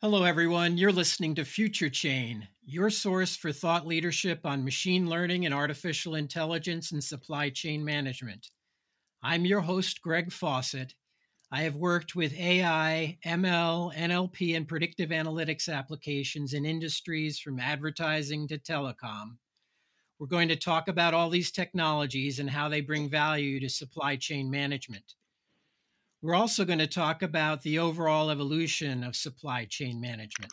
Hello, everyone. You're listening to Future Chain, your source for thought leadership on machine learning and artificial intelligence and supply chain management. I'm your host, Greg Fawcett. I have worked with AI, ML, NLP, and predictive analytics applications in industries from advertising to telecom. We're going to talk about all these technologies and how they bring value to supply chain management. We're also going to talk about the overall evolution of supply chain management.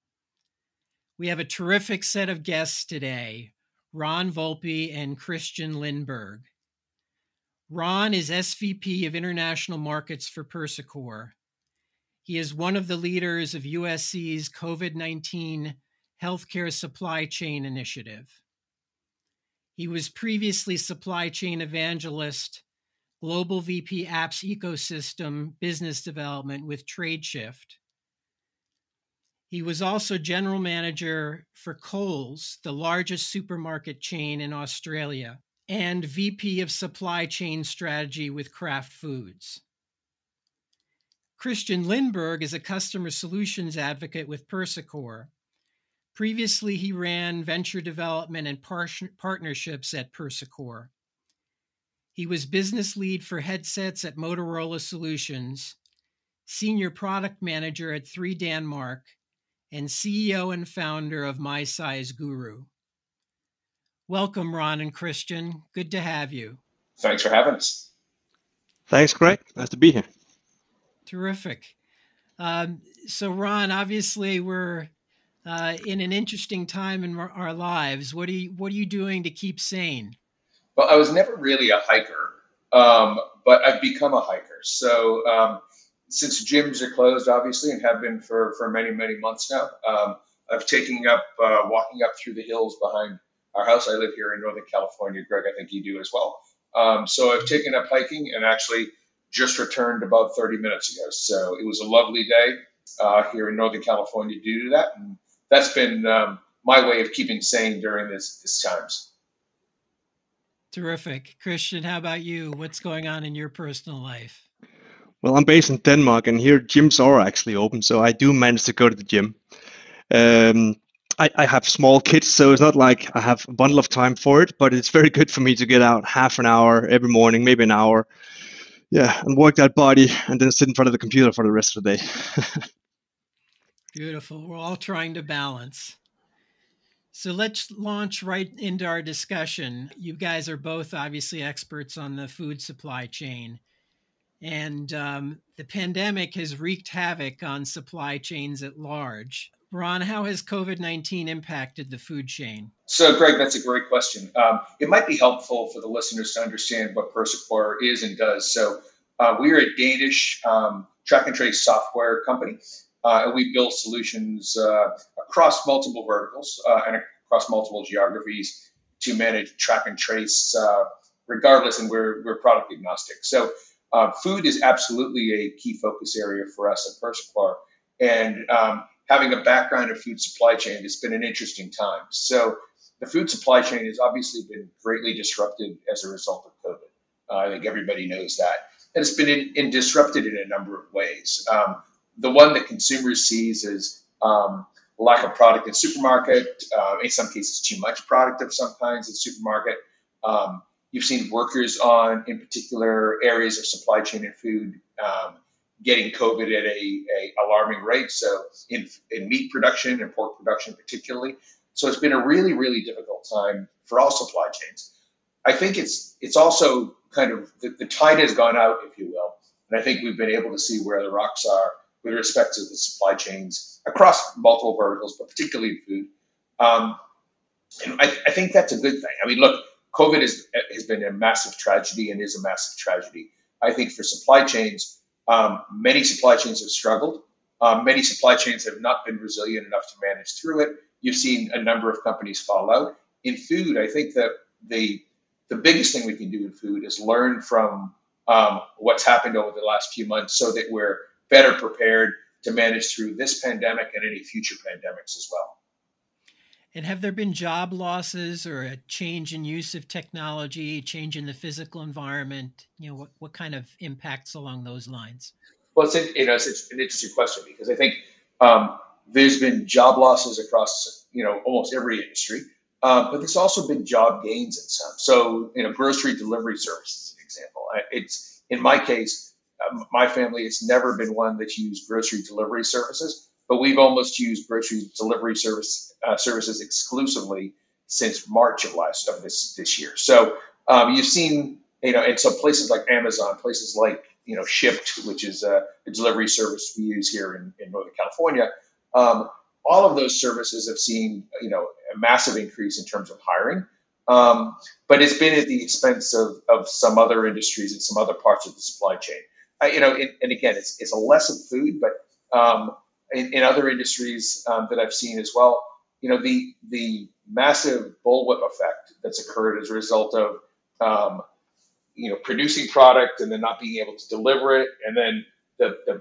We have a terrific set of guests today, Ron Volpe and Christian Lindberg. Ron is SVP of International Markets for Persicor. He is one of the leaders of USC's COVID-19 Healthcare Supply Chain Initiative. He was previously Supply Chain Evangelist, Global VP Apps Ecosystem Business Development with TradeShift. He was also General Manager for Coles, the largest supermarket chain in Australia, and VP of Supply Chain Strategy with Kraft Foods. Christian Lindberg is a customer solutions advocate with Persicor. Previously, he ran venture development and partnerships at Persicor. He was business lead for headsets at Motorola Solutions, senior product manager at 3Denmark, and CEO and founder of My Size Guru. Welcome, Ron and Christian. Good to have you. Thanks for having us. Thanks, Greg. Nice to be here. Terrific. So, Ron, obviously we're in an interesting time in our lives. What are you doing to keep sane? Well, I was never really a hiker, but I've become a hiker. So since gyms are closed, obviously, and have been for many, many months now, I've taken up walking up through the hills behind our house. I live here in Northern California. Greg, I think you do as well. So I've taken up hiking and actually just returned about 30 minutes ago. So it was a lovely day here in Northern California due to that. And that's been my way of keeping sane during this times. Terrific. Christian, how about you? What's going on in your personal life? Well, I'm based in Denmark, and here gyms are actually open, so I do manage to go to the gym. I have small kids, so it's not like I have a bundle of time for it, but it's very good for me to get out half an hour every morning, maybe an hour, and work that body, and then sit in front of the computer for the rest of the day. Beautiful. We're all trying to balance. So let's launch right into our discussion. You guys are both obviously experts on the food supply chain. And the pandemic has wreaked havoc on supply chains at large. Ron, how has COVID-19 impacted the food chain? So, Greg, that's a great question. It might be helpful for the listeners to understand what Persicor is and does. So we are a Danish track and trace software company. And we build solutions across multiple verticals and across multiple geographies to manage track and trace regardless, and we're product agnostic. So food is absolutely a key focus area for us at Persicor. And having a background in food supply chain, it's been an interesting time. So the food supply chain has obviously been greatly disrupted as a result of COVID. I think everybody knows that. And it's been disrupted in a number of ways. The one that consumers sees is lack of product in supermarket, in some cases too much product of some kinds in supermarket. You've seen workers in particular areas of supply chain and food getting COVID at a alarming rate. So in meat production and pork production particularly. So it's been a really, really difficult time for all supply chains. I think it's also kind of the tide has gone out, if you will. And I think we've been able to see where the rocks are with respect to the supply chains across multiple verticals, but particularly food. And I think that's a good thing. I mean, look, COVID has been a massive tragedy and is a massive tragedy. I think for supply chains, many supply chains have struggled. Many supply chains have not been resilient enough to manage through it. You've seen a number of companies fall out. In food, I think that the biggest thing we can do in food is learn from what's happened over the last few months so that we're better prepared to manage through this pandemic and any future pandemics as well. And have there been job losses or a change in use of technology, change in the physical environment? What kind of impacts along those lines? Well, it's an interesting question because I think There's been job losses across, almost every industry, but there's also been job gains in some. So, grocery delivery services, an example. It's in my case, my family has never been one that's used grocery delivery services, but we've almost used grocery delivery services exclusively since March of this year. So you've seen, and so places like Amazon, places like Shipt, which is a delivery service we use here in Northern California. All of those services have seen, a massive increase in terms of hiring, but it's been at the expense of some other industries and some other parts of the supply chain. And again, it's a less of food, but in other industries that I've seen as well, the massive bullwhip effect that's occurred as a result of producing product and then not being able to deliver it, and then the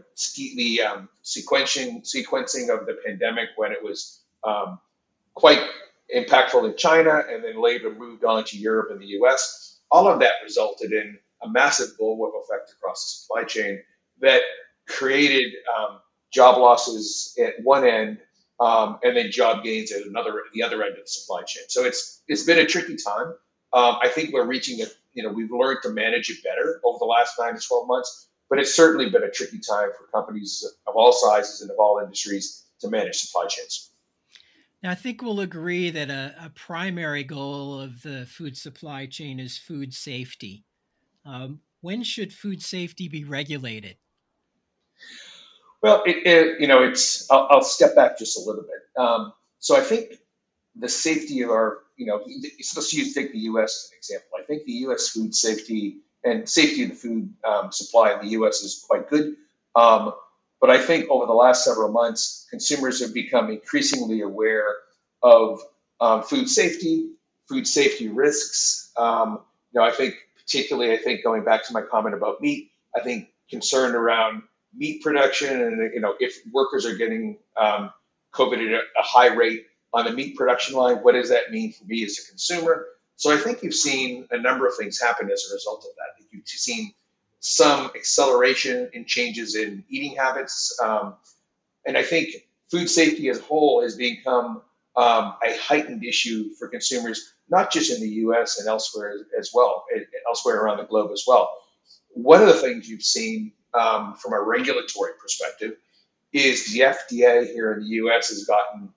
sequencing of the pandemic when it was quite impactful in China and then later moved on to Europe and the US. All of that resulted in a massive bullwhip effect across the supply chain that created job losses at one end and then job gains at the other end of the supply chain. So it's been a tricky time. I think we're reaching it. We've learned to manage it better over the last 9 to 12 months, but it's certainly been a tricky time for companies of all sizes and of all industries to manage supply chains. Now, I think we'll agree that a primary goal of the food supply chain is food safety. When should food safety be regulated? Well, I'll step back just a little bit. So I think the safety of our, let's take the U.S. as an example. I think the U.S. food safety and safety of the food supply in the U.S. is quite good. But I think over the last several months, consumers have become increasingly aware of food safety risks. I think particularly, going back to my comment about meat, I think concern around meat production and, if workers are getting COVID at a high rate on the meat production line, what does that mean for me as a consumer? So I think you've seen a number of things happen as a result of that. You've seen some acceleration in changes in eating habits. And I think food safety as a whole has become a heightened issue for consumers, not just in the U.S. and elsewhere as well, elsewhere around the globe as well. One of the things you've seen from a regulatory perspective is the FDA here in the U.S. has gotten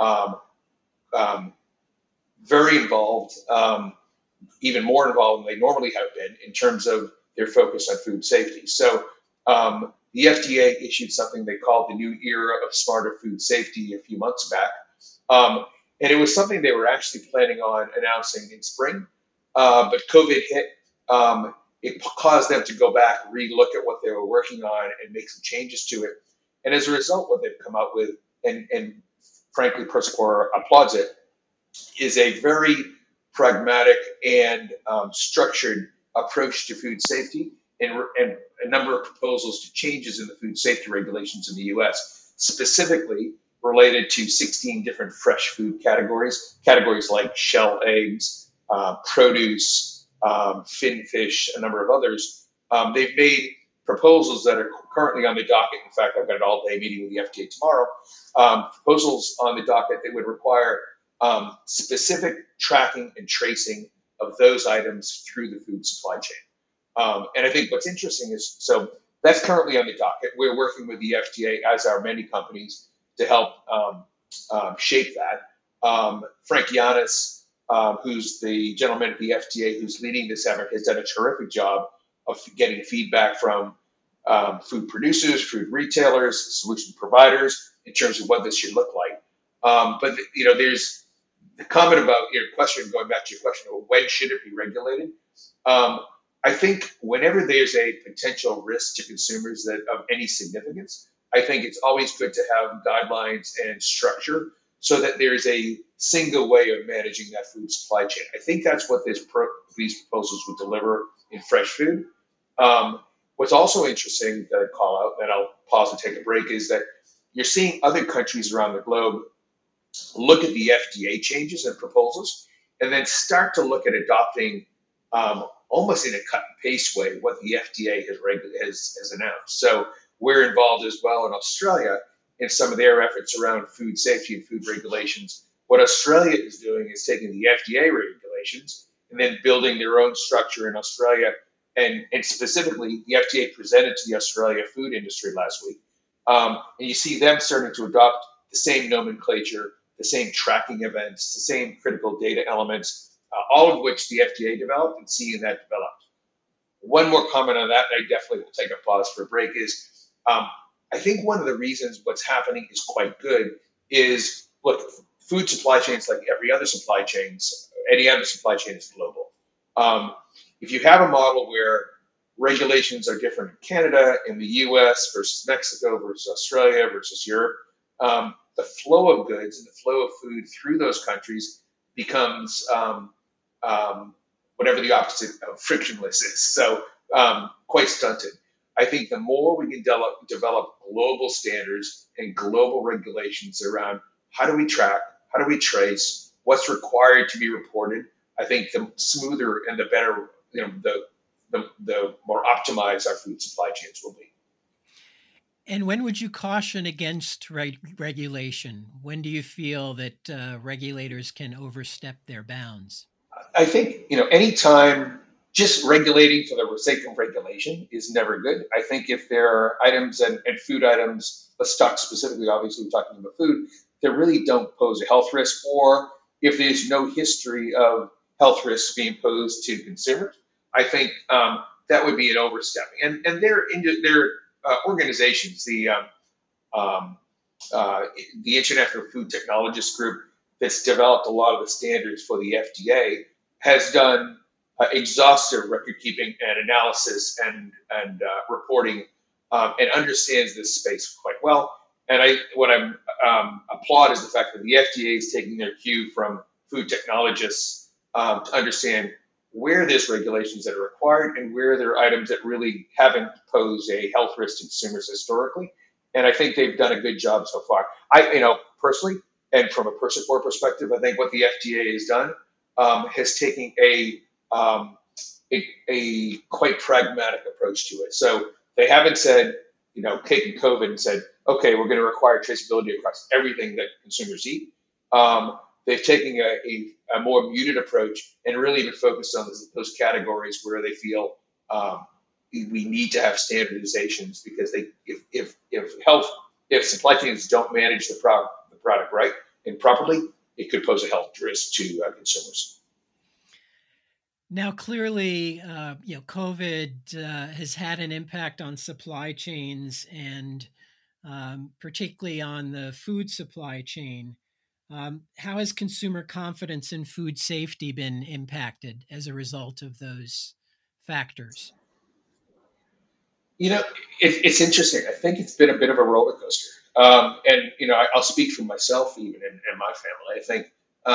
very involved, even more involved than they normally have been in terms of their focus on food safety. So the FDA issued something they called the New Era of Smarter Food Safety a few months back. And it was something they were actually planning on announcing in spring, but COVID hit. It caused them to go back, relook at what they were working on and make some changes to it. And as a result, what they've come up with, and frankly, Prosecor applauds it, is a very pragmatic and structured approach to food safety and a number of proposals to changes in the food safety regulations in the U.S., specifically related to 16 different fresh food categories like shell eggs, produce, fin fish, a number of others. They've made proposals that are currently on the docket. In fact, I've got an all-day meeting with the FDA tomorrow. Proposals on the docket that would require specific tracking and tracing of those items through the food supply chain. And I think what's interesting is, so that's currently on the docket. We're working with the FDA, as are many companies, to help shape that. Frank Yiannas, who's the gentleman at the FDA who's leading this effort, has done a terrific job of getting feedback from food producers, food retailers, solution providers in terms of what this should look like. But there's the comment about your question, going back to your question of when should it be regulated. I think whenever there's a potential risk to consumers that of any significance, I think it's always good to have guidelines and structure so that there's a single way of managing that food supply chain. I think that's what these proposals would deliver in fresh food. What's also interesting that I call out, and I'll pause and take a break, is that you're seeing other countries around the globe look at the FDA changes and proposals and then start to look at adopting almost in a cut and paste way what the FDA has announced. So we're involved as well in Australia in some of their efforts around food safety and food regulations. What Australia is doing is taking the FDA regulations and then building their own structure in Australia. And specifically, the FDA presented to the Australia food industry last week. And you see them starting to adopt the same nomenclature, the same tracking events, the same critical data elements, all of which the FDA developed and seeing that developed. One more comment on that, and I definitely will take a pause for a break, is I think one of the reasons what's happening is quite good is, look, food supply chains, like every other supply chains, any other supply chain is global. If you have a model where regulations are different in Canada, in the US versus Mexico versus Australia versus Europe, the flow of goods and the flow of food through those countries becomes whatever the opposite of frictionless is. So quite stunted. I think the more we can develop global standards and global regulations around how do we track, how do we trace, what's required to be reported, I think the smoother and the better, the more optimized our food supply chains will be. And when would you caution against regulation? When do you feel that regulators can overstep their bounds? I think, anytime just regulating for the sake of regulation is never good. I think if there are items and food items, let's talk specifically, obviously we're talking about food, that really don't pose a health risk, or if there's no history of health risks being posed to consumers, I think that would be an overstepping. And their organizations, the International Food Technologists Group, that's developed a lot of the standards for the FDA, has done exhaustive record keeping and analysis and reporting, and understands this space quite well. And what I'm applaud is the fact that the FDA is taking their cue from food technologists to understand where there's regulations that are required and where there are items that really haven't posed a health risk to consumers historically. And I think they've done a good job so far. Personally, and from a Persipore perspective, I think what the FDA has done has taken a quite pragmatic approach to it. So they haven't said, taken COVID and said, okay, we're going to require traceability across everything that consumers eat. They've taken a more muted approach and really been focused on those categories where they feel we need to have standardizations, because if supply chains don't manage the product right and properly, it could pose a health risk to consumers. Now, clearly, COVID has had an impact on supply chains, and particularly on the food supply chain. How has consumer confidence in food safety been impacted as a result of those factors? It's interesting. I think it's been a bit of a roller coaster. I'll speak for myself even and my family. I think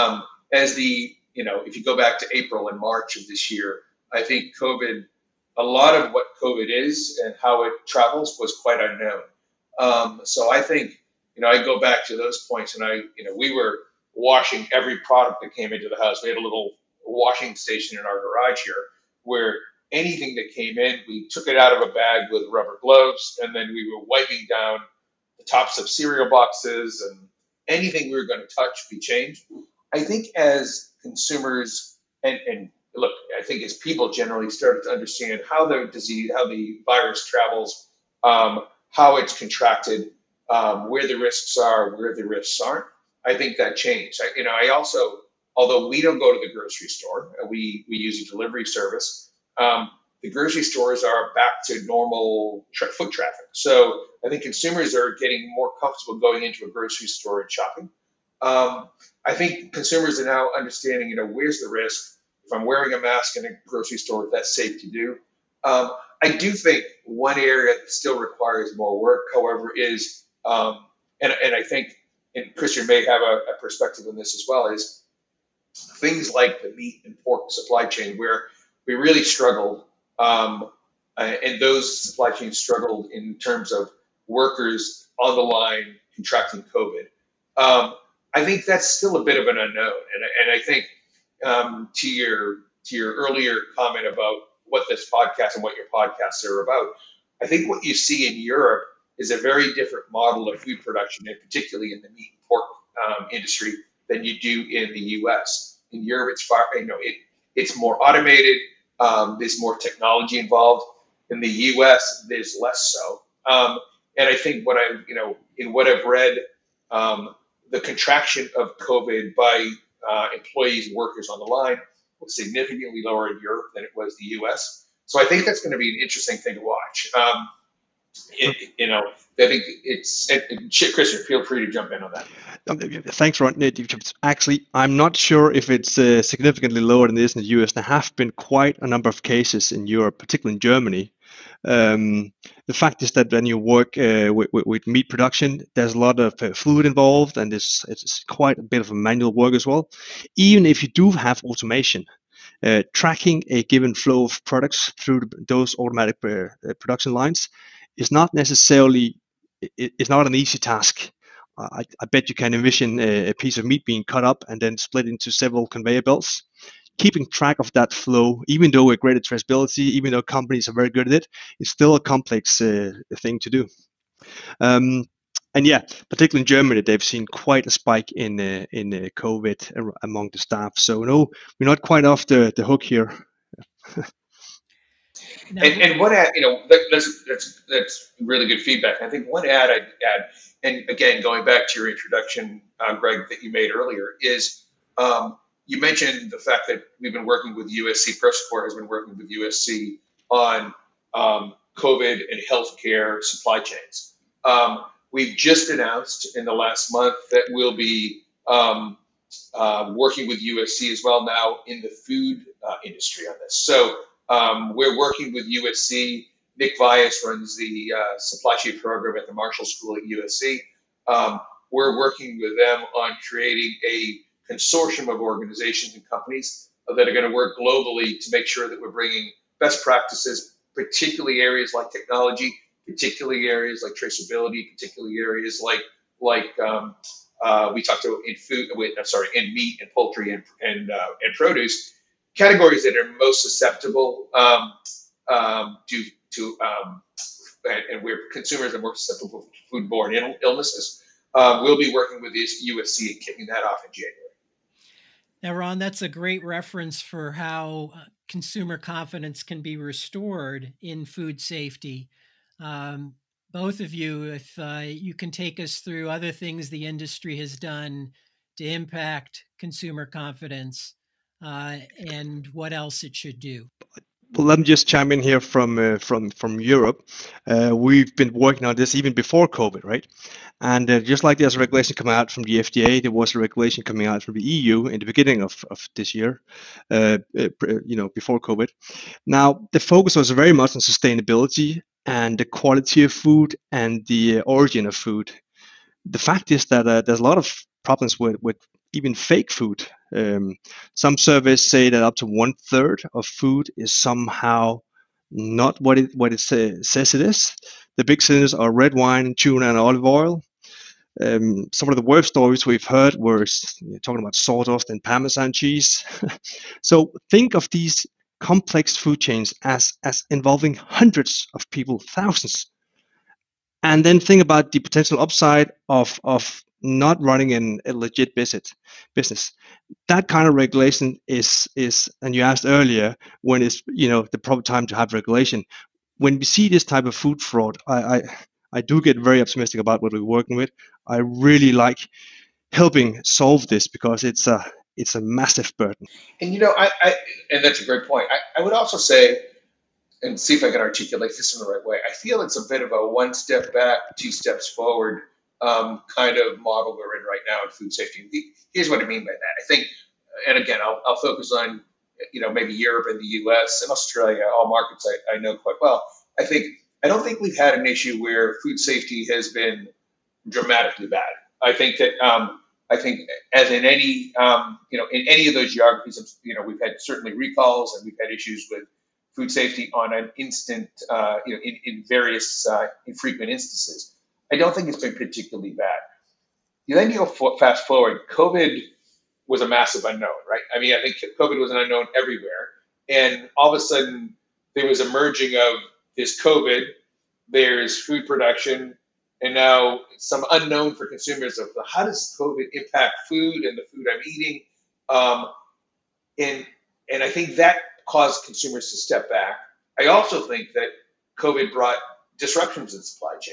if you go back to April and March of this year, I think a lot of what COVID is and how it travels was quite unknown. So I think, I go back to those points, and we were washing every product that came into the house. We had a little washing station in our garage here where anything that came in, we took it out of a bag with rubber gloves, and then we were wiping down the tops of cereal boxes, and anything we were going to touch, we changed. I think as consumers and look, I think as people generally started to understand how the virus travels, how it's contracted, where the risks are, where the risks aren't, I think that changed. I also, although we don't go to the grocery store, we use a delivery service. The grocery stores are back to normal foot traffic. So I think consumers are getting more comfortable going into a grocery store and shopping. I think consumers are now understanding, where's the risk? If I'm wearing a mask in a grocery store, that's safe to do. I do think one area that still requires more work, however, is, and I think, and Christian may have a perspective on this as well, is things like the meat and pork supply chain, where we really struggled, and those supply chains struggled in terms of workers on the line contracting COVID. I think that's still a bit of an unknown, and I think to your earlier comment about what this podcast and what your podcasts are about, I think what you see in Europe is a very different model of food production, and particularly in the meat and pork industry, than you do in the U.S. In Europe, it's far, it's more automated. There's more technology involved. In the U.S., there's less so. And I think in what I've read, the contraction of COVID by employees and workers on the line was significantly lower in Europe than it was the U.S. So I think that's going to be an interesting thing to watch. I think Christian, feel free to jump in on that. Thanks, Ron. Actually, I'm not sure if it's significantly lower than this in the US. There have been quite a number of cases in Europe, particularly in Germany. The fact is that when you work with meat production, there's a lot of food involved, and it's quite a bit of a manual work as well. Even if you do have automation, tracking a given flow of products through those automatic production lines is not necessarily, it's not an easy task. I bet you can envision a piece of meat being cut up and then split into several conveyor belts. Keeping track of that flow, even though we're great at traceability, even though companies are very good at it, it's still a complex thing to do. And yeah, particularly in Germany, they've seen quite a spike in COVID among the staff. So no, we're not quite off the hook here. And one ad, that's really good feedback. I think one ad I'd add, and again, going back to your introduction, Greg, that you made earlier, is you mentioned the fact that we've been working with USC, Prosupport has been working with USC on COVID and healthcare supply chains. We've just announced in the last month that we'll be working with USC as well now in the food industry on this. So we're working with USC. Nick Vyas runs the supply chain program at the Marshall School at USC. We're working with them on creating a consortium of organizations and companies that are going to work globally to make sure that we're bringing best practices, particularly areas like technology, particularly areas like traceability, particularly areas like we talked about in meat and poultry and produce, categories that are most susceptible and where consumers are more susceptible to foodborne illnesses. We'll be working with USC and kicking that off in January. Now, Ron, that's a great reference for how consumer confidence can be restored in food safety. Both of you, if you can take us through other things the industry has done to impact consumer confidence and what else it should do. Well, let me just chime in here from Europe. We've been working on this even before COVID, right? And just like there's a regulation coming out from the FDA, there was a regulation coming out from the EU in the beginning of this year, before COVID. Now, the focus was very much on sustainability and the quality of food and the origin of food. The fact is that there's a lot of problems with even fake food. Some surveys say that up to 1/3 of food is somehow not what it says it is. The big sinners are red wine, tuna, and olive oil. Some of the worst stories we've heard were talking about sawdust and Parmesan cheese. So think of these complex food chains as involving hundreds of people, thousands. And then think about the potential upside of not running a legit business. That kind of regulation is, and you asked earlier, when is the proper time to have regulation. When we see this type of food fraud, I do get very optimistic about what we're working with. I really like helping solve this because it's a massive burden. And and that's a great point. I would also say, and see if I can articulate this in the right way, I feel it's a bit of a one step back, two steps forward kind of model we're in right now in food safety. Here's what I mean by that. I think, and again, I'll focus on maybe Europe and the U.S. and Australia, all markets I know quite well. I don't think we've had an issue where food safety has been dramatically bad. I think that as in any in any of those geographies, we've had certainly recalls and we've had issues with food safety on an instant, in various infrequent instances. I don't think it's been particularly bad. Then you go fast forward. COVID was a massive unknown, right? I mean, I think COVID was an unknown everywhere. And all of a sudden, there was a merging of this COVID, there's food production, and now some unknown for consumers of how does COVID impact food and the food I'm eating. Um, and and I think that caused consumers to step back. I also think that COVID brought disruptions in supply chain,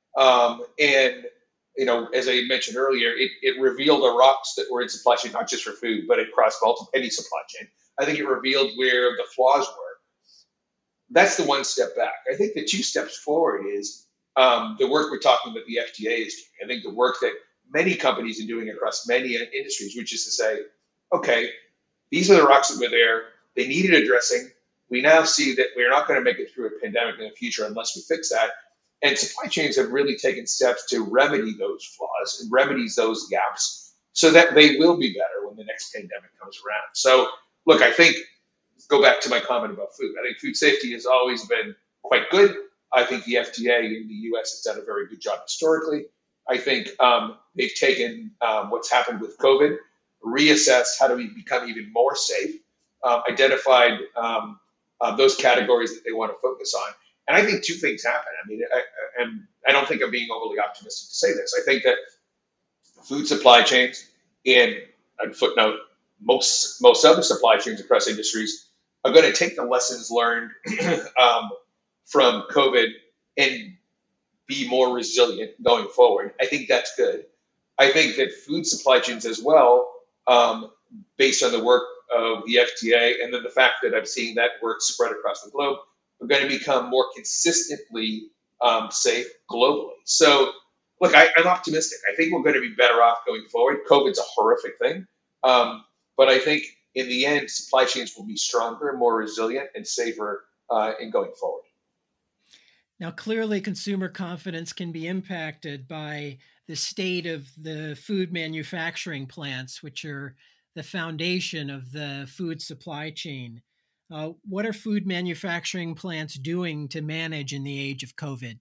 and as I mentioned earlier, it revealed the rocks that were in supply chain, not just for food, but across any supply chain. I think it revealed where the flaws were. That's the one step back. I think the two steps forward is the work we're talking about the FDA is doing. I think the work that many companies are doing across many industries, which is to say, okay, these are the rocks that were there. They needed addressing. We now see that we're not going to make it through a pandemic in the future unless we fix that. And supply chains have really taken steps to remedy those flaws and remedies those gaps so that they will be better when the next pandemic comes around. So, look, I think, go back to my comment about food. I think food safety has always been quite good. I think the FDA in the US has done a very good job historically. I think they've taken what's happened with COVID, reassessed how do we become even more safe, identified those categories that they want to focus on. And I think two things happen. I mean, I don't think I'm being overly optimistic to say this. I think that food supply chains and, footnote, most other supply chains across industries are going to take the lessons learned from COVID and be more resilient going forward. I think that's good. I think that food supply chains as well, based on the work of the FDA and then the fact that I'm seeing that work spread across the globe, are going to become more consistently safe globally. So, look, I'm optimistic. I think we're going to be better off going forward. COVID's a horrific thing. But I think in the end, supply chains will be stronger, more resilient, and safer in going forward. Now, clearly, consumer confidence can be impacted by the state of the food manufacturing plants, which are the foundation of the food supply chain. What are food manufacturing plants doing to manage in the age of COVID?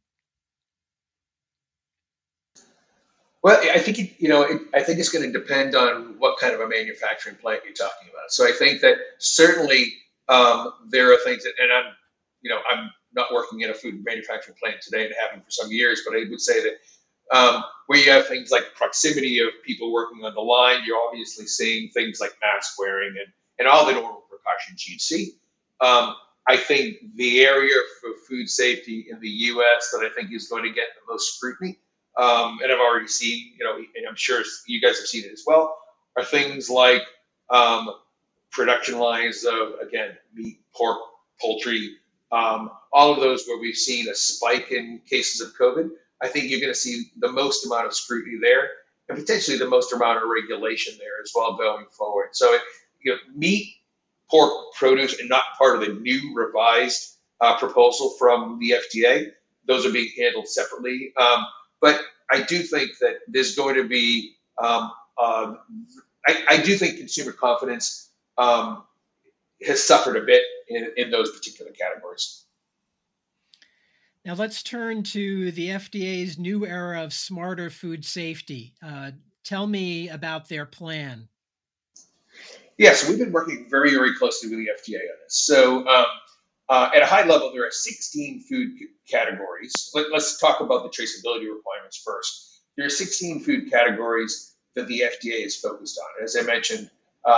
Well, I think I think it's going to depend on what kind of a manufacturing plant you're talking about. So I think that certainly there are things that, and I'm not working in a food manufacturing plant today and haven't for some years, but I would say that where you have things like proximity of people working on the line, you're obviously seeing things like mask wearing and all the normal precautions you'd see. I think the area for food safety in the U.S. that I think is going to get the most scrutiny, and I've already seen, and I'm sure you guys have seen it as well, are things like production lines of, again, meat, pork, poultry, all of those where we've seen a spike in cases of COVID. I think you're going to see the most amount of scrutiny there and potentially the most amount of regulation there as well going forward. So, meat, pork, produce, and not part of the new revised proposal from the FDA. Those are being handled separately. But I do think that there's going to be, I do think consumer confidence has suffered a bit in those particular categories. Now let's turn to the FDA's new era of smarter food safety. Tell me about their plan. Yes, we've been working very, very closely with the FDA on this. So at a high level, there are 16 food categories. Let's talk about the traceability requirements first. There are 16 food categories that the FDA is focused on. As I mentioned,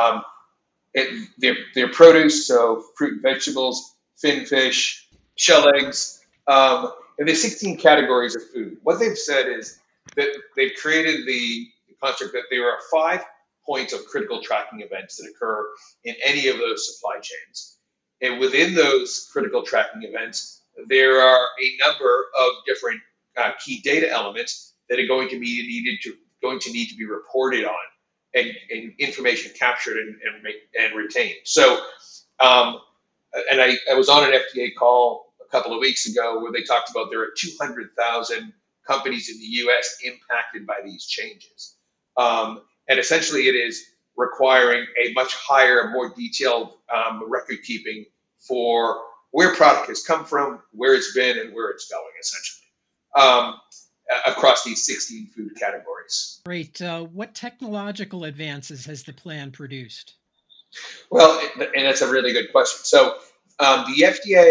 they're produce, so fruit and vegetables, fin fish, shell eggs, and there's 16 categories of food. What they've said is that they've created the construct that there are 5 points of critical tracking events that occur in any of those supply chains. And within those critical tracking events, there are a number of different key data elements that are going to need to be reported on and information captured and retained. So, and I was on an FDA call a couple of weeks ago where they talked about there are 200,000 companies in the U.S. impacted by these changes. And essentially it is requiring a much higher, more detailed record keeping for where product has come from, where it's been, and where it's going, essentially, across these 16 food categories. Great. What technological advances has the plan produced? Well, and that's a really good question. So the FDA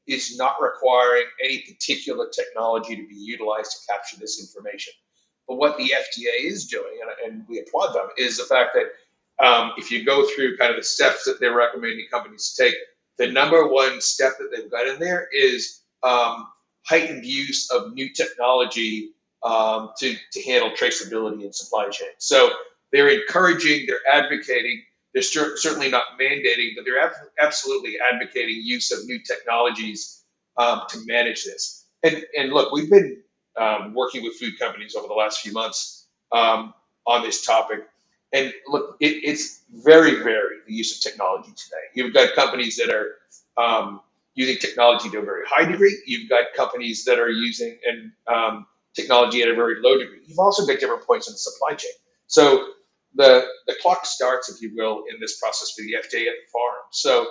is not requiring any particular technology to be utilized to capture this information. But what the FDA is doing, and we applaud them, is the fact that if you go through kind of the steps that they're recommending companies to take, the number one step that they've got in there is heightened use of new technology to handle traceability in supply chain. So they're encouraging, they're advocating, they're certainly not mandating, but they're absolutely advocating use of new technologies to manage this. And look, we've been working with food companies over the last few months on this topic. And look, it's very varied, the use of technology today. You've got companies that are using technology to a very high degree. You've got companies that are using technology at a very low degree. You've also got different points in the supply chain. So the clock starts, if you will, in this process for the FDA at the farm. So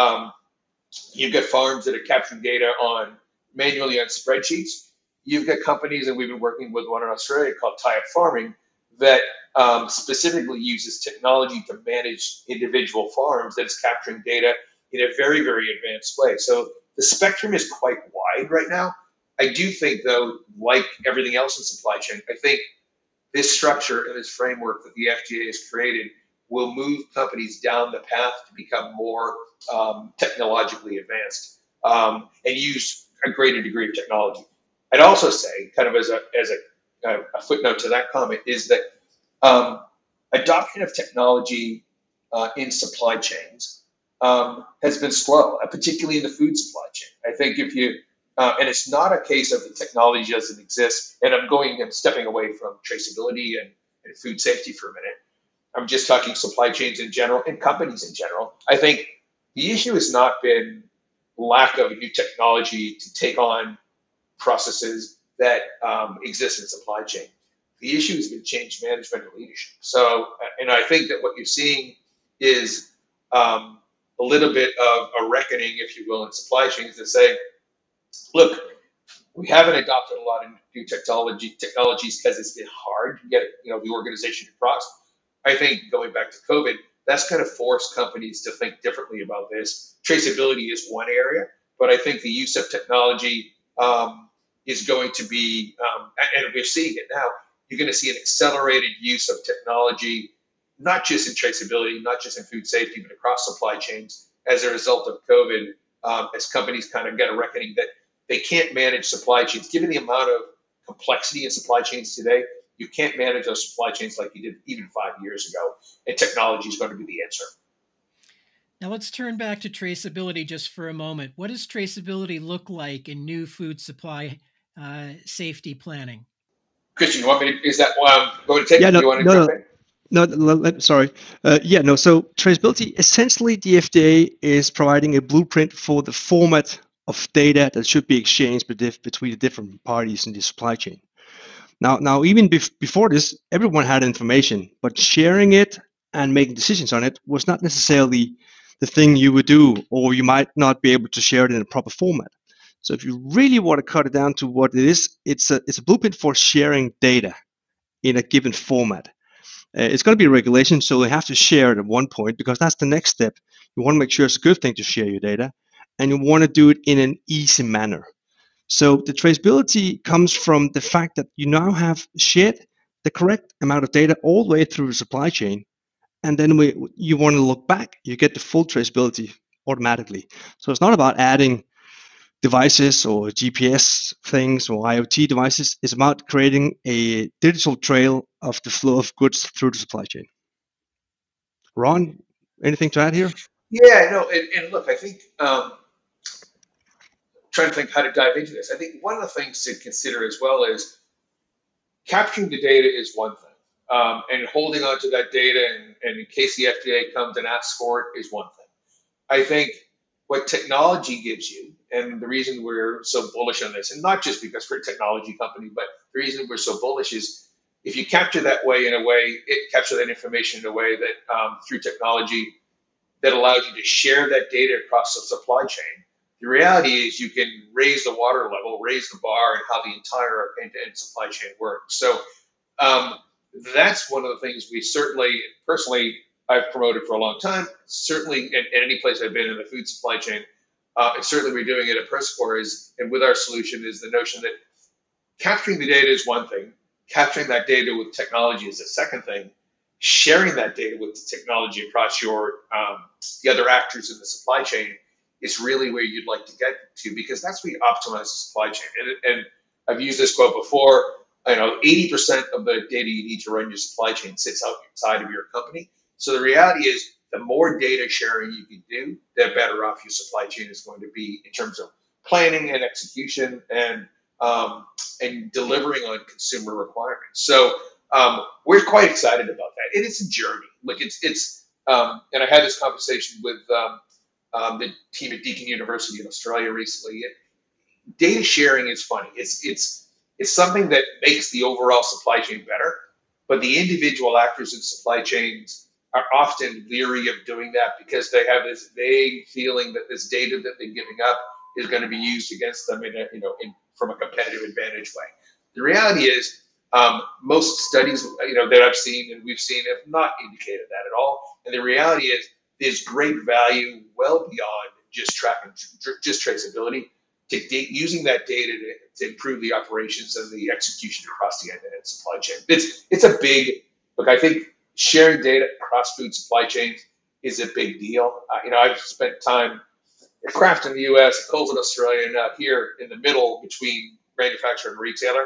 you've got farms that are capturing data manually on spreadsheets. You've got companies, and we've been working with one in Australia called Tie Up Farming, that specifically uses technology to manage individual farms that is capturing data in a very, very advanced way. So the spectrum is quite wide right now. I do think, though, like everything else in supply chain, I think this structure and this framework that the FDA has created will move companies down the path to become more technologically advanced and use a greater degree of technology. I'd also say, kind of as a footnote to that comment, is that adoption of technology in supply chains has been slow, particularly in the food supply chain. I think if you and it's not a case of the technology doesn't exist. And I'm stepping away from traceability and food safety for a minute. I'm just talking supply chains in general and companies in general. I think the issue has not been lack of new technology to take on processes that exist in supply chain. The issue has been change management and leadership. So, and I think that what you're seeing is a little bit of a reckoning, if you will, in supply chains to say, look, we haven't adopted a lot of new technologies because it's been hard to get the organization across. I think going back to COVID, that's going to force companies to think differently about this. Traceability is one area, but I think the use of technology is going to be, and we're seeing it now, you're going to see an accelerated use of technology, not just in traceability, not just in food safety, but across supply chains as a result of COVID, as companies kind of get a reckoning that they can't manage supply chains. Given the amount of complexity in supply chains today, you can't manage those supply chains like you did even 5 years ago, and technology is going to be the answer. Now let's turn back to traceability just for a moment. What does traceability look like in new food supply safety planning? Christian, you want me to, is that what I'm going to take? Yeah, you want to jump in? Sorry. So traceability, essentially the FDA is providing a blueprint for the format of data that should be exchanged between the different parties in the supply chain. Now, even before this, everyone had information, but sharing it and making decisions on it was not necessarily the thing you would do, or you might not be able to share it in a proper format. So if you really want to cut it down to what it is, it's a blueprint for sharing data in a given format. It's going to be a regulation, so they have to share it at one point, because that's the next step. You want to make sure it's a good thing to share your data, and you want to do it in an easy manner. So the traceability comes from the fact that you now have shared the correct amount of data all the way through the supply chain, and then you want to look back, you get the full traceability automatically. So it's not about adding devices or GPS things or IoT devices. It's about creating a digital trail of the flow of goods through the supply chain. Ron, anything to add here? Yeah, no, and look, I think trying to think how to dive into this. I think one of the things to consider as well is capturing the data is one thing, and holding on to that data and in case the FDA comes and asks for it is one thing. I think what technology gives you, and the reason we're so bullish on this, and not just because we're a technology company, but the reason we're so bullish is if you capture that capture that information in a way that through technology that allows you to share that data across the supply chain. The reality is you can raise the water level, raise the bar, and how the entire end-to-end supply chain works. So that's one of the things we personally, I've promoted for a long time. Certainly, at any place I've been in the food supply chain, and certainly we're doing it at Perspecor, and with our solution is the notion that capturing the data is one thing, capturing that data with technology is a second thing, sharing that data with the technology across the other actors in the supply chain is really where you'd like to get to, because that's where you optimize the supply chain. And I've used this quote before. 80% of the data you need to run your supply chain sits outside of your company. So the reality is, the more data sharing you can do, the better off your supply chain is going to be in terms of planning and execution and delivering on consumer requirements. So we're quite excited about that. It is a journey. Like and I had this conversation with the team at Deakin University in Australia recently. Data sharing is funny. It's something that makes the overall supply chain better, but the individual actors in supply chains are often leery of doing that because they have this vague feeling that this data that they're giving up is going to be used against them from a competitive advantage way. The reality is, most studies that I've seen and we've seen have not indicated that at all. And the reality is, there's great value well beyond just traceability to using that data to improve the operations and the execution across the end-to-end supply chain. It's a big look. I think sharing data across food supply chains is a big deal. I've spent time at Kraft in the U.S., at Coles in Australia, and now here in the middle between manufacturer and retailer.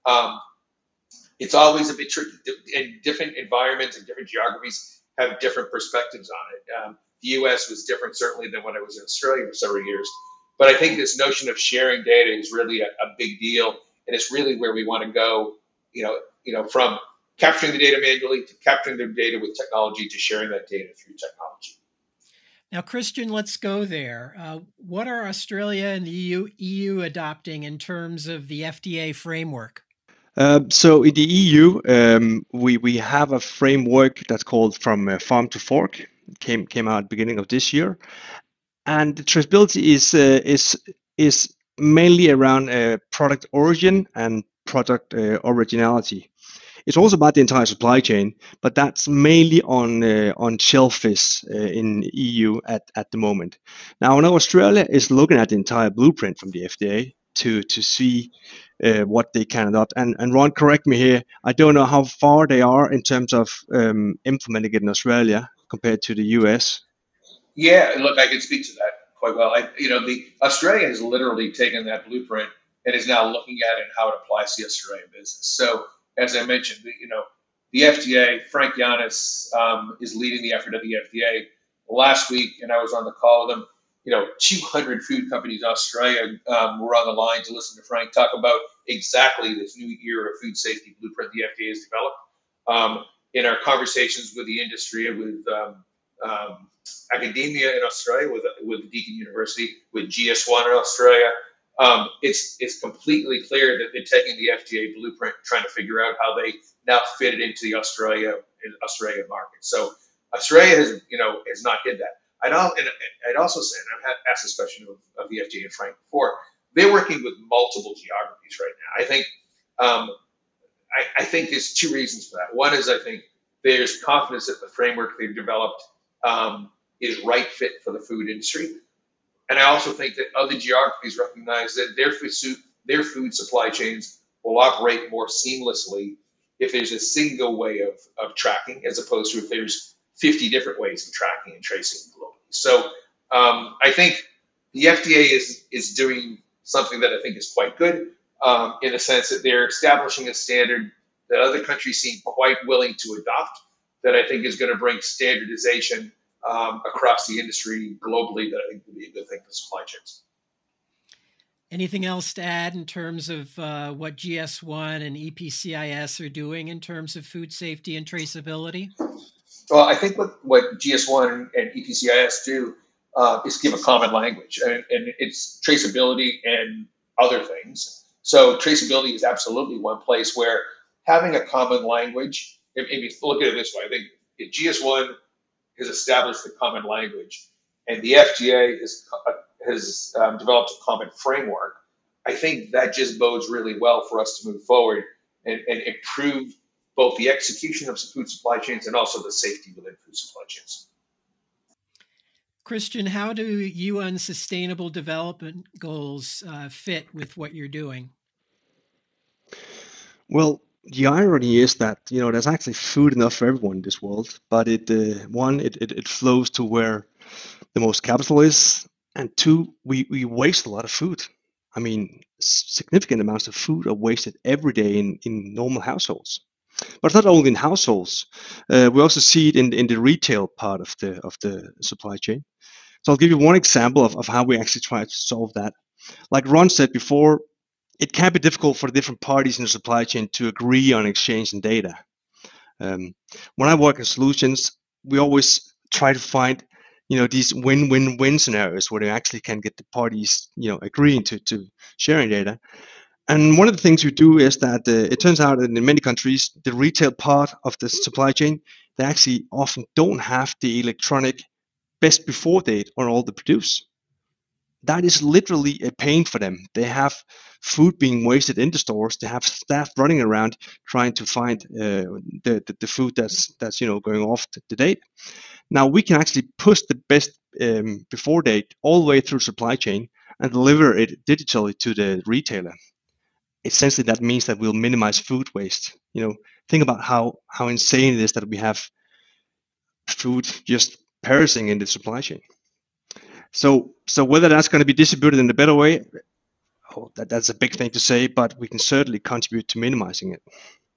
It's always a bit tricky, and different environments and different geographies have different perspectives on it. The U.S. was different certainly than when I was in Australia for several years. But I think this notion of sharing data is really a big deal, and it's really where we want to go. From capturing the data manually to capturing the data with technology to sharing that data through technology. Now, Christian, let's go there. What are Australia and the EU adopting in terms of the FDA framework? So in the EU, we have a framework that's called From Farm to Fork. It came out at the beginning of this year, and the traceability is mainly around product origin and product originality. It's also about the entire supply chain, but that's mainly on shellfish in EU at the moment. Now, I know Australia is looking at the entire blueprint from the FDA to see what they can adopt. And Ron, correct me here. I don't know how far they are in terms of implementing it in Australia compared to the US. Yeah, look, I can speak to that quite well. The Australia has literally taken that blueprint and is now looking at it and how it applies to the Australian business. So, as I mentioned, the FDA, Frank Yanis is leading the effort of the FDA. Last week, and I was on the call with him, 200 food companies in Australia were on the line to listen to Frank talk about exactly this new era of food safety blueprint the FDA has developed. In our conversations with the industry, with academia in Australia, with Deakin University, with GS1 in Australia, it's completely clear that they're taking the FDA blueprint, trying to figure out how they now fit it into the Australian market. So Australia has not hid that. I'd also say, and I've asked this question of the FDA and Frank before, they're working with multiple geographies right now. I think there's two reasons for that. One is I think there's confidence that the framework they've developed is right fit for the food industry. And I also think that other geographies recognize that their food supply chains will operate more seamlessly if there's a single way of tracking, as opposed to if there's 50 different ways of tracking and tracing globally. So I think the FDA is doing something that I think is quite good in the sense that they're establishing a standard that other countries seem quite willing to adopt, that I think is going to bring standardization across the industry globally, that I think will be a good thing for supply chains. Anything else to add in terms of what GS1 and EPCIS are doing in terms of food safety and traceability? Well, I think what GS1 and EPCIS do is give a common language, and it's traceability and other things. So traceability is absolutely one place where having a common language, if you look at it this way, I think if GS1 has established a common language and the FDA has developed a common framework, I think that just bodes really well for us to move forward and improve both the execution of food supply chains and also the safety within food supply chains. Christian, how do UN Sustainable Development Goals fit with what you're doing? Well, the irony is that there's actually food enough for everyone in this world, but it flows to where the most capital is, and two, we waste a lot of food. I mean, significant amounts of food are wasted every day in normal households. But it's not only in households. We also see it in the retail part of the supply chain. So I'll give you one example of how we actually try to solve that. Like Ron said before, it can be difficult for the different parties in the supply chain to agree on exchanging data. When I work in solutions, we always try to find these win-win-win scenarios where they actually can get the parties agreeing to sharing data. And one of the things we do is that it turns out that in many countries, the retail part of the supply chain, they actually often don't have the electronic best before date on all the produce. That is literally a pain for them. They have food being wasted in the stores. They have staff running around trying to find the food that's going off the date. Now we can actually push the best before date all the way through supply chain and deliver it digitally to the retailer. Essentially, that means that we'll minimize food waste. Think about how insane it is that we have food just perishing in the supply chain. So whether that's going to be distributed in a better way, that's a big thing to say, but we can certainly contribute to minimizing it.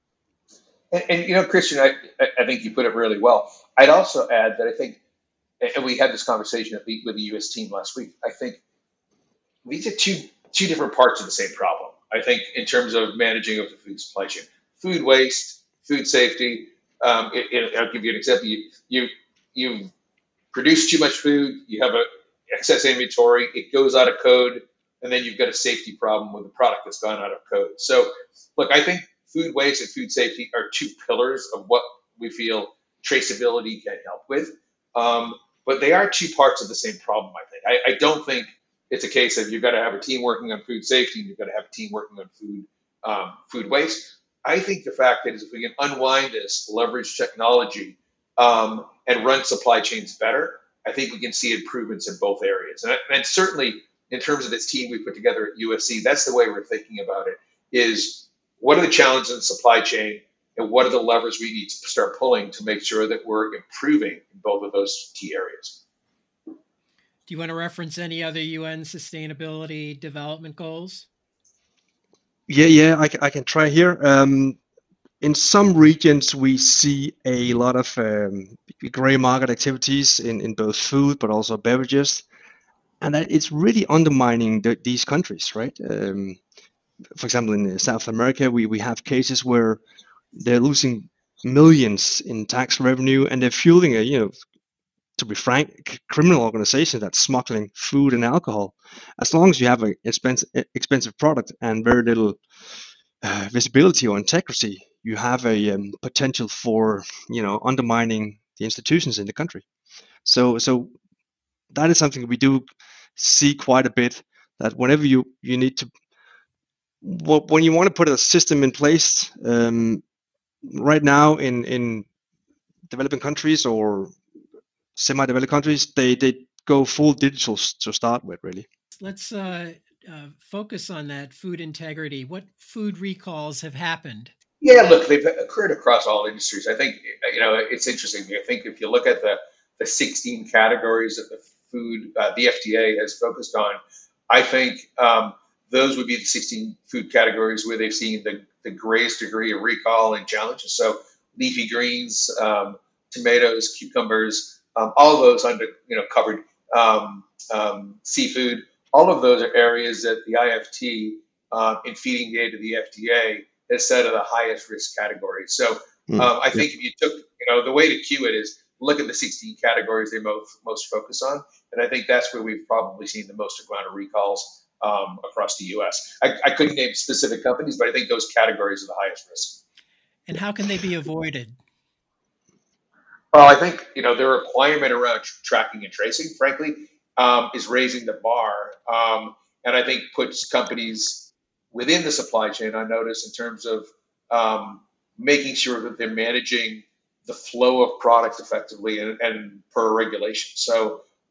And Christian, I think you put it really well. I'd also add that I think, and we had this conversation with the U.S. team last week. I think these are two different parts of the same problem. I think in terms of managing of the food supply chain, food waste, food safety. I'll give you an example. You produce too much food, you have a excess inventory, it goes out of code, and then you've got a safety problem with the product that's gone out of code. So, look, I think food waste and food safety are two pillars of what we feel traceability can help with. But they are two parts of the same problem, I think. I don't think it's a case of you've got to have a team working on food safety and you've got to have a team working on food waste. I think the fact that if we can unwind this, leverage technology, and run supply chains better, I think we can see improvements in both areas. And certainly in terms of this team we put together at USC, that's the way we're thinking about it, is what are the challenges in the supply chain and what are the levers we need to start pulling to make sure that we're improving in both of those key areas. Do you want to reference any other UN sustainability development goals? Yeah, I can try here. In some regions, we see a lot of gray market activities in both food but also beverages, and that it's really undermining these countries, right? For example, in South America, we have cases where they're losing millions in tax revenue, and they're fueling to be frank, criminal organization that's smuggling food and alcohol. As long as you have an expensive product and very little visibility or integrity, you have a potential for undermining the institutions in the country. So that is something we do see quite a bit. That whenever you need to, when you want to put a system in place, right now in developing countries or semi-developed countries, they go full digital to start with, really. Let's focus on that food integrity. What food recalls have happened? Yeah, look, they've occurred across all industries. I think, it's interesting. I think if you look at the 16 categories that the food, the FDA has focused on, I think those would be the 16 food categories where they've seen the greatest degree of recall and challenges. So leafy greens, tomatoes, cucumbers, all of those under covered seafood. All of those are areas that the IFT, in feeding data to the FDA, has set are the highest risk categories. So I think if you took, the way to cue it is look at the 16 categories they most focus on, and I think that's where we've probably seen the most amount of recalls across the U.S. I couldn't name specific companies, but I think those categories are the highest risk. And how can they be avoided? Well, I think the requirement around tracking and tracing, frankly, is raising the bar, and I think puts companies within the supply chain on notice in terms of making sure that they're managing the flow of product effectively and per regulation. So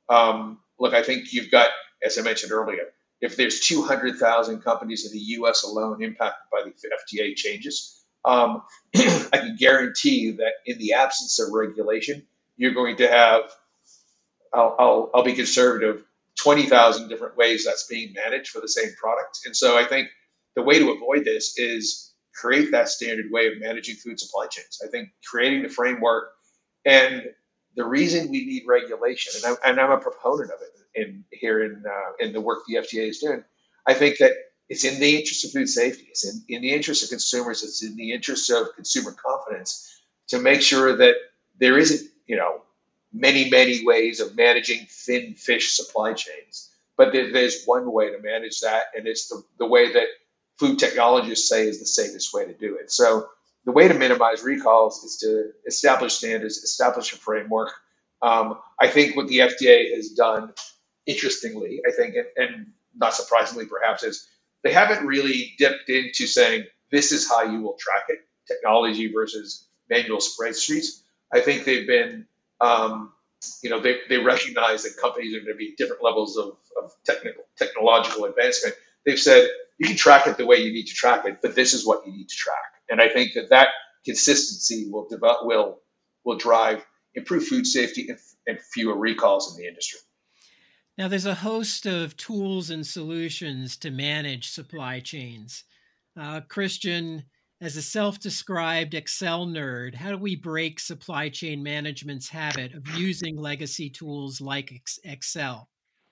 Look, I think you've got, as I mentioned earlier, if there's 200,000 companies in the U.S. alone impacted by the FTA changes, I can guarantee that in the absence of regulation, you're going to have, I'll be conservative, 20,000 different ways that's being managed for the same product. And so I think the way to avoid this is create that standard way of managing food supply chains. I think creating the framework, and the reason we need regulation, and I'm a proponent of it in the work the FTA is doing. I think that it's in the interest of food safety, it's in the interest of consumers, it's in the interest of consumer confidence to make sure that there isn't, many ways of managing thin fish supply chains. But there's one way to manage that, and it's the way that food technologists say is the safest way to do it. So the way to minimize recalls is to establish standards, establish a framework. I think what the FDA has done, interestingly, I think, and not surprisingly perhaps, is they haven't really dipped into saying, this is how you will track it, technology versus manual spreadsheets. I think they've been, they recognize that companies are going to be different levels of technological advancement. They've said, you can track it the way you need to track it, but this is what you need to track. And I think that consistency will drive improved food safety and fewer recalls in the industry. Now, there's a host of tools and solutions to manage supply chains. Christian, as a self-described Excel nerd, how do we break supply chain management's habit of using legacy tools like Excel?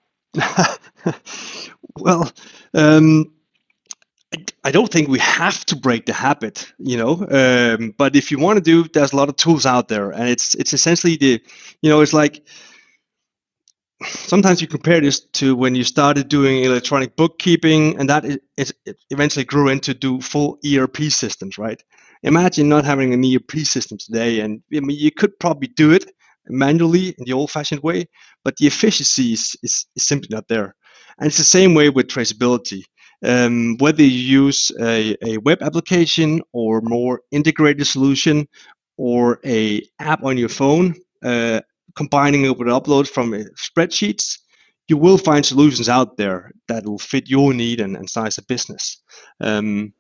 Well, I don't think we have to break the habit, but if you want to do, there's a lot of tools out there, and it's essentially it's like, sometimes you compare this to when you started doing electronic bookkeeping, and that it eventually grew into do full ERP systems, right? Imagine not having an ERP system today, and I mean, you could probably do it manually in the old-fashioned way, but the efficiency is simply not there. And it's the same way with traceability. Whether you use a web application or more integrated solution or a app on your phone, combining it with uploads from spreadsheets, you will find solutions out there that will fit your need and size of business. When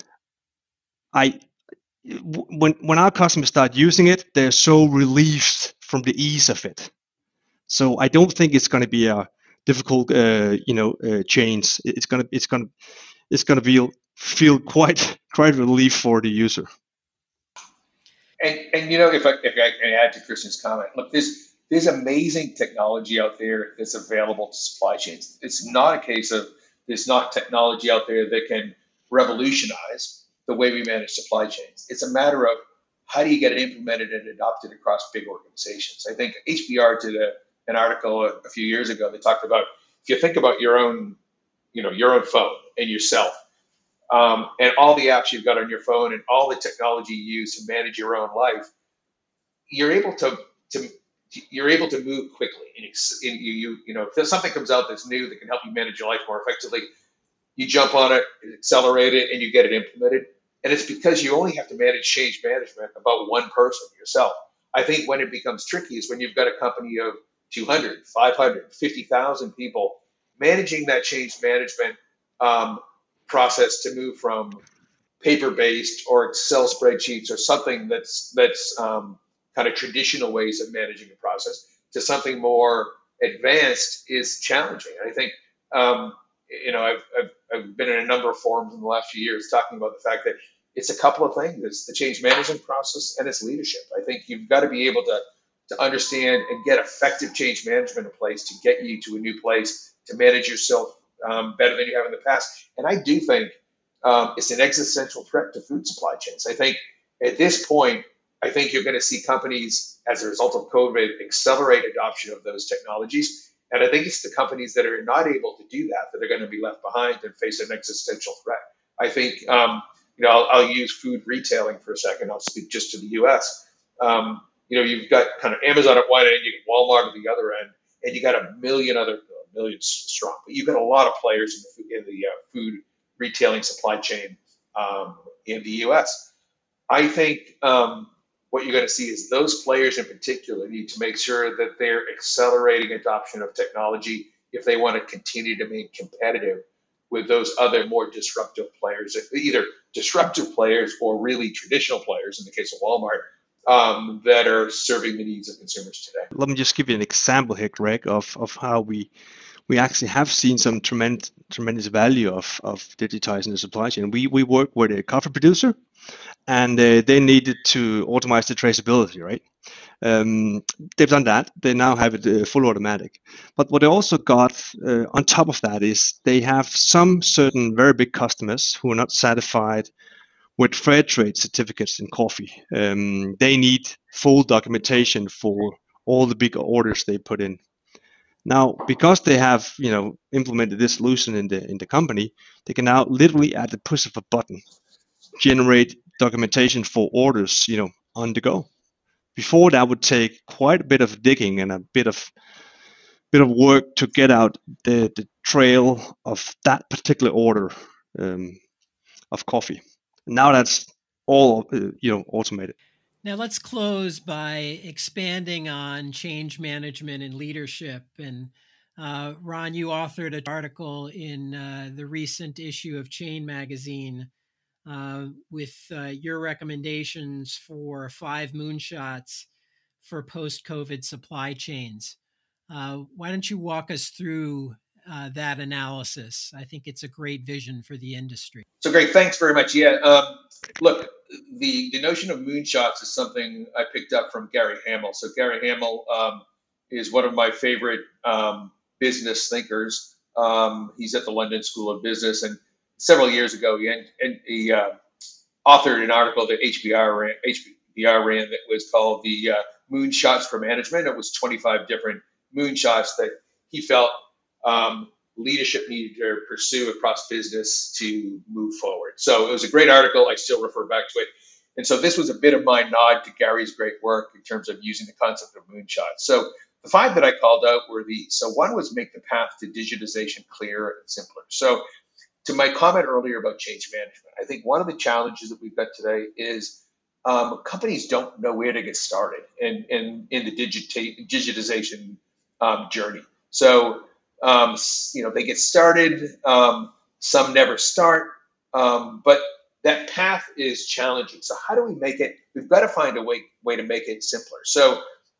our customers start using it, they're so relieved from the ease of it. So I don't think it's going to be a difficult, change. It's going to feel quite relief for the user. And if I can add to Christian's comment, look, there's amazing technology out there that's available to supply chains. It's not a case of there's not technology out there that can revolutionize the way we manage supply chains. It's a matter of how do you get it implemented and adopted across big organizations. I think HBR did an article a few years ago that talked about, if you think about your own phone and yourself, and all the apps you've got on your phone and all the technology you use to manage your own life, you're able to move quickly. And if something comes out that's new that can help you manage your life more effectively, you jump on it, accelerate it, and you get it implemented. And it's because you only have to manage change management about one person, yourself. I think when it becomes tricky is when you've got a company of 200, 500, 50,000 people managing that change management process to move from paper-based or Excel spreadsheets or something that's kind of traditional ways of managing a process to something more advanced is challenging. I think I've been in a number of forums in the last few years talking about the fact that it's a couple of things. It's the change management process and it's leadership. I think you've got to be able to understand and get effective change management in place to get you to a new place, to manage yourself better than you have in the past. And I do think it's an existential threat to food supply chains. I think at this point, I think you're going to see companies, as a result of COVID, accelerate adoption of those technologies. And I think it's the companies that are not able to do that are going to be left behind and face an existential threat. I think, I'll use food retailing for a second. I'll speak just to the U.S. You've got kind of Amazon at one end, you get Walmart at the other end, and you got a million strong. But you've got a lot of players in the food retailing supply chain in the U.S. I think what you're going to see is those players in particular need to make sure that they're accelerating adoption of technology if they want to continue to be competitive with those other more disruptive players, either disruptive players or really traditional players, in the case of Walmart, that are serving the needs of consumers today. Let me just give you an example here, Greg, of how we actually have seen some tremendous value of digitizing the supply chain. We work with a coffee producer, and they needed to automate the traceability, right? They've done that. They now have it full automatic. But what they also got on top of that is they have some certain very big customers who are not satisfied with fair trade certificates in coffee. They need full documentation for all the big orders they put in. Now, because they have implemented this solution in the company, they can now literally at the push of a button generate documentation for orders on the go. Before, that would take quite a bit of digging and a bit of work to get out the trail of that particular order of coffee. Now that's all automated. Now let's close by expanding on change management and leadership. And Ron, you authored an article in the recent issue of Chain Magazine with your recommendations for 5 moonshots for post-COVID supply chains. Why don't you walk us through that analysis? I think it's a great vision for the industry. So great, thanks very much. Yeah, look, the notion of moonshots is something I picked up from Gary Hamel. So Gary Hamel is one of my favorite business thinkers. He's at the London School of Business, and several years ago he authored an article that HBR ran that was called the Moonshots for Management. It was 25 different moonshots that he felt leadership needed to pursue across business to move forward. So it was a great article. I still refer back to it. And so this was a bit of my nod to Gary's great work in terms of using the concept of moonshots. So the 5 that I called out were these. So one was make the path to digitization clearer and simpler. So to my comment earlier about change management, I think one of the challenges that we've got today is companies don't know where to get started in the digitization journey. So they get started, some never start, but that path is challenging. So how do we make it? We've got to find a way to make it simpler. So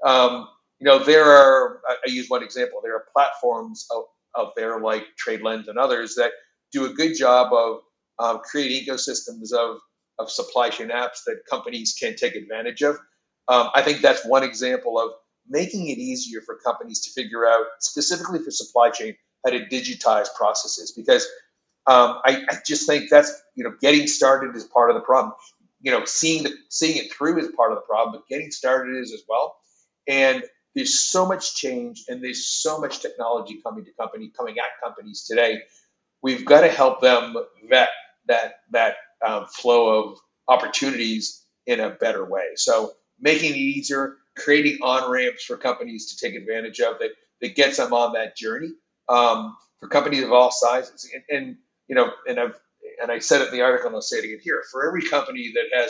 there are, I use one example, there are platforms out there like TradeLens and others that do a good job of creating ecosystems of supply chain apps that companies can take advantage of. I think that's one example of making it easier for companies to figure out, specifically for supply chain, how to digitize processes. Because I just think that's, getting started is part of the problem. Seeing it through is part of the problem, but getting started is as well. And there's so much change and there's so much technology coming at companies today. We've got to help them vet that flow of opportunities in a better way. So making it easier, creating on-ramps for companies to take advantage of that gets them on that journey for companies of all sizes. And I said it in the article, and I'll say it again here. For every company that has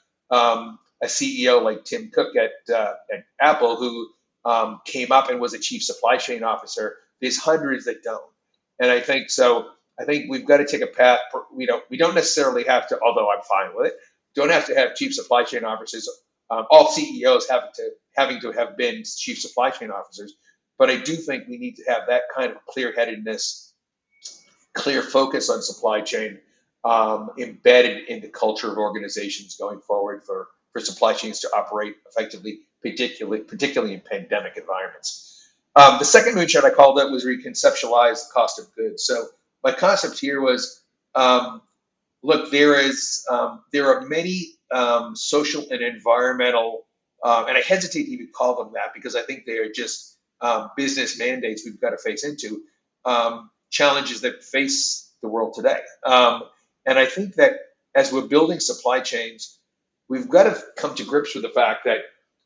a CEO like Tim Cook at Apple, who came up and was a chief supply chain officer, there's hundreds that don't. And I think we've got to take a path. We don't necessarily have to, although I'm fine with it, don't have to have chief supply chain officers. All CEOs having to have been chief supply chain officers, but I do think we need to have that kind of clear-headedness, clear focus on supply chain embedded in the culture of organizations going forward for supply chains to operate effectively, particularly in pandemic environments. The second moonshot I called it was reconceptualize the cost of goods. So my concept here was, look, there are many social and environmental, and I hesitate to even call them that because I think they are just business mandates we've got to face into, challenges that face the world today. And I think that as we're building supply chains, we've got to come to grips with the fact that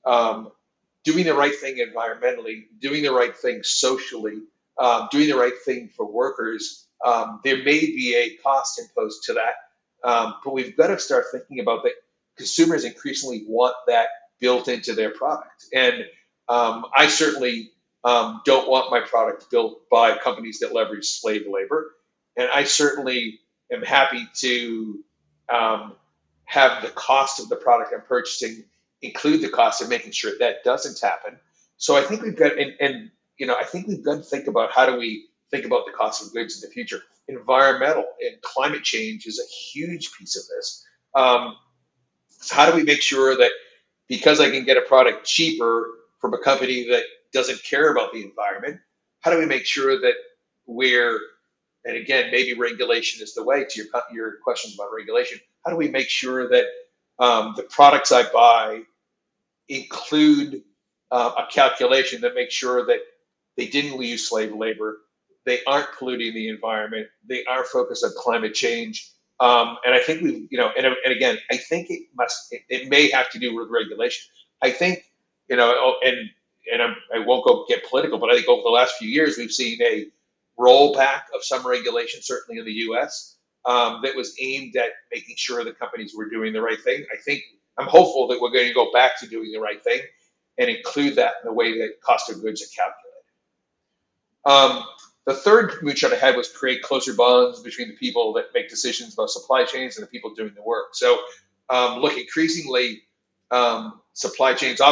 doing the right thing environmentally, doing the right thing socially, doing the right thing for workers, there may be a cost imposed to that. But we've got to start thinking about that. Consumers increasingly want that built into their product. And I certainly don't want my product built by companies that leverage slave labor. And I certainly am happy to have the cost of the product I'm purchasing include the cost of making sure that doesn't happen. So I think we've got, and I think we've got to think about how do we think about the cost of goods in the future. Environmental and climate change is a huge piece of this. So how do we make sure that because I can get a product cheaper from a company that doesn't care about the environment, how do we make sure that and again, maybe regulation is the way to your questions about regulation. How do we make sure that the products I buy include a calculation that makes sure that they didn't use slave labor, they aren't polluting the environment, they are focused on climate change, and I think and again, I think it may have to do with regulation. I think, and I won't go get political, but I think over the last few years we've seen a rollback of some regulation, certainly in the U.S., that was aimed at making sure the companies were doing the right thing. I'm hopeful that we're going to go back to doing the right thing and include that in the way that cost of goods are calculated. The third moonshot I had was create closer bonds between the people that make decisions about supply chains and the people doing the work. So look, increasingly, supply chains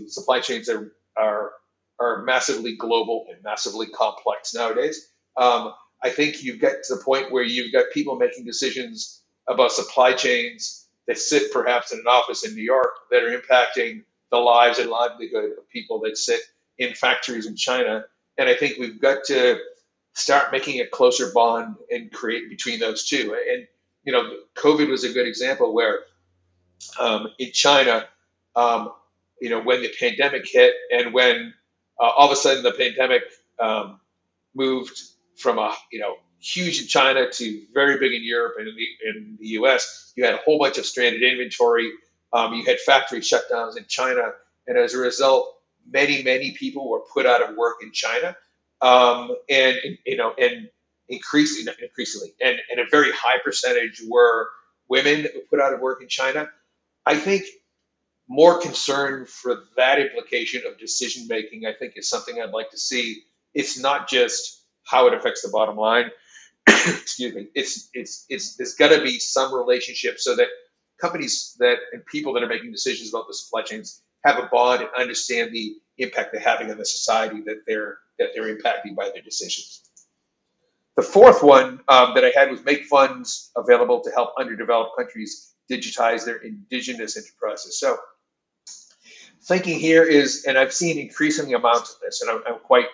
are massively global and massively complex nowadays. I think you get to the point where you've got people making decisions about supply chains that sit perhaps in an office in New York that are impacting the lives and livelihood of people that sit in factories in China. And I think we've got to start making a closer bond and create between those two. And, COVID was a good example where in China, when the pandemic hit and when all of a sudden the pandemic moved from a huge in China to very big in Europe and in the US, you had a whole bunch of stranded inventory. You had factory shutdowns in China, and as a result, many people were put out of work in China, and increasingly, and a very high percentage were women that were put out of work in China. I think more concern for that implication of decision making, I think, is something I'd like to see. It's not just how it affects the bottom line. Excuse me. There's got to be some relationship so that companies and people that are making decisions about the supply chains have a bond and understand the impact they're having on the society that they're impacting by their decisions. The fourth one that I had was make funds available to help underdeveloped countries digitize their indigenous enterprises. So thinking here is, and I've seen increasing amounts of this, and I'm quite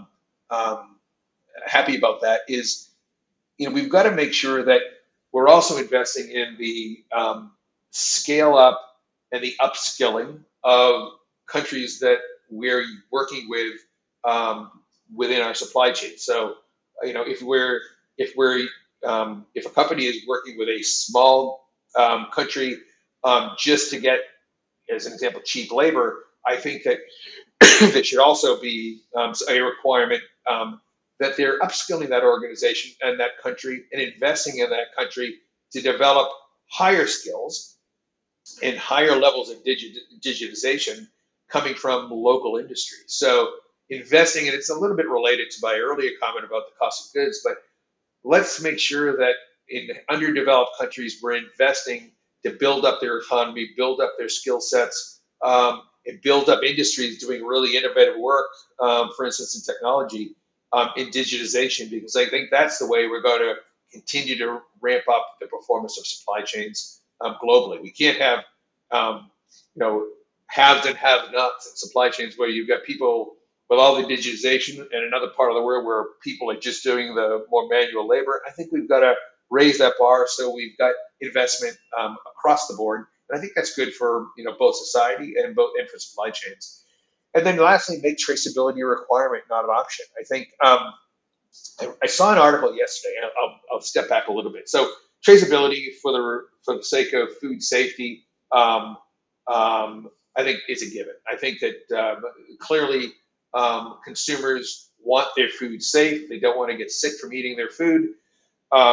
happy about that, is, we've got to make sure that we're also investing in the scale up and the upskilling of countries that we're working with within our supply chain. So, if a company is working with a small country just to get, as an example, cheap labor, I think that there should also be a requirement that they're upskilling that organization and that country and investing in that country to develop higher skills and higher levels of digitization coming from local industries. So investing, and it's a little bit related to my earlier comment about the cost of goods, but let's make sure that in underdeveloped countries, we're investing to build up their economy, build up their skill sets, and build up industries doing really innovative work, for instance, in technology, in digitization, because I think that's the way we're going to continue to ramp up the performance of supply chains globally. We can't have, haves and have-nots in supply chains where you've got people with all the digitization and another part of the world where people are just doing the more manual labor. I think we've got to raise that bar so we've got investment across the board. And I think that's good for both society and for supply chains. And then lastly, make traceability a requirement, not an option. I think I saw an article yesterday, and I'll step back a little bit. So traceability for the sake of food safety, I think is a given. I think that clearly consumers want their food safe. They don't want to get sick from eating their food.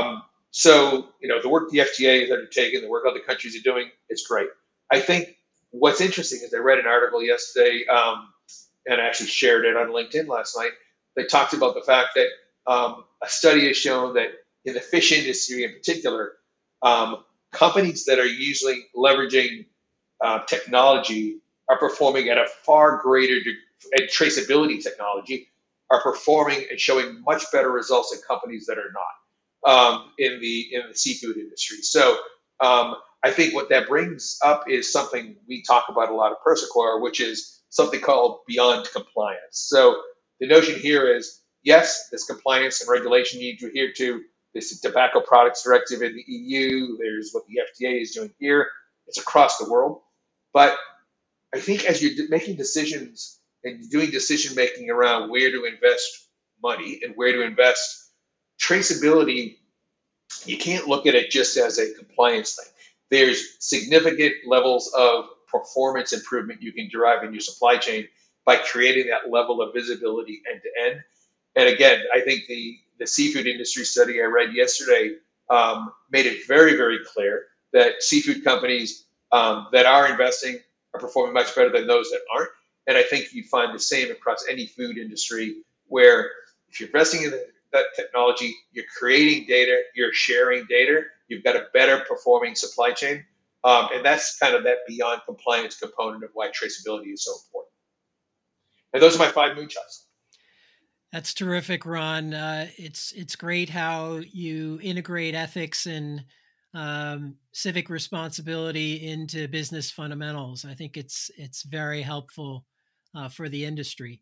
So the work the FDA has undertaken, the work other countries are doing, is great. I think what's interesting is I read an article yesterday, and I actually shared it on LinkedIn last night. They talked about the fact that a study has shown that in the fish industry in particular, companies that are usually leveraging technology are performing at a far greater and traceability technology are performing and showing much better results than companies that are not in the seafood industry. So I think what that brings up is something we talk about a lot at Persicor, which is something called beyond compliance. So the notion here is, yes, there's compliance and regulation you need to adhere to. There's the Tobacco Products Directive in the EU. There's what the FDA is doing here. It's across the world. But I think as you're making decisions and doing decision making around where to invest money and where to invest, traceability, you can't look at it just as a compliance thing. There's significant levels of performance improvement you can derive in your supply chain by creating that level of visibility end to end. And again, I think the seafood industry study I read yesterday made it very, very clear that seafood companies that are investing are performing much better than those that aren't. And I think you find the same across any food industry, where if you're investing in that technology, you're creating data, you're sharing data, you've got a better performing supply chain. And that's kind of that beyond compliance component of why traceability is so important. And those are my 5 moonshots. That's terrific, Ron. It's great how you integrate ethics and civic responsibility into business fundamentals. I think it's very helpful for the industry.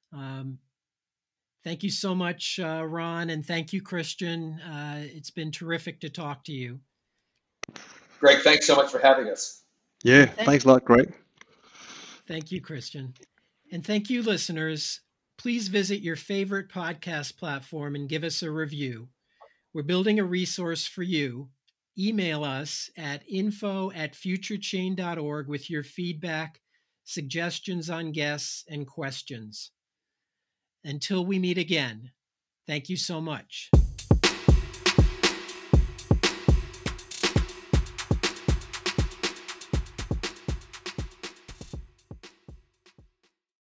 Thank you so much, Ron, and thank you, Christian. It's been terrific to talk to you. Greg, thanks so much for having us. Yeah, thanks a lot, Greg. Thank you, Christian. And thank you, listeners. Please visit your favorite podcast platform and give us a review. We're building a resource for you. Email us at info@futurechain.org with your feedback, suggestions on guests, and questions. Until we meet again, thank you so much.